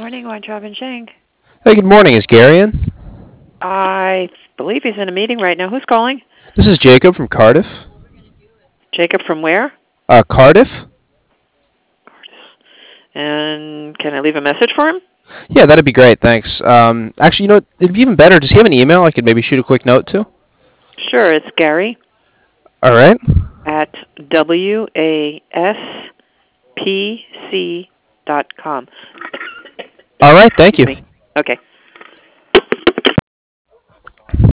morning, Weintraub and Schenk. Hey, good morning. Is Gary in? I believe he's in a meeting right now. Who's calling? This is Jacob from Cardiff. Jacob from where? Cardiff? And can I leave a message for him? Yeah, that'd be great. Thanks. Actually, it'd be even better. Does he have an email I could maybe shoot a quick note to? Sure, it's Gary All right. at waspc.com. All right. Thank Excuse you. me. Okay.